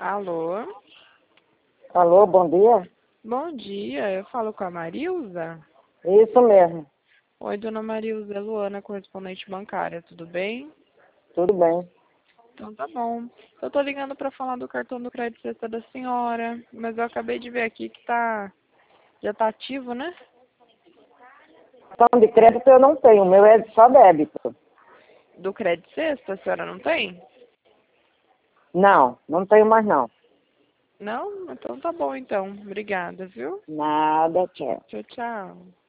Alô? Alô, bom dia? Bom dia, eu falo com a Marilza? Isso mesmo, Oi, dona Marilza, é Luana, correspondente bancária, tudo bem? tudo bem. Então tá bom. Eu tô ligando pra falar do cartão do crédito sexta da senhora, mas eu acabei de ver aqui que já tá ativo, né? Cartão de crédito eu não tenho, o meu é só débito. Do crédito sexta, a senhora não tem? Não, não tenho mais não. Não? Então tá bom então. Obrigada, viu? Nada, tchau. Tchau, tchau.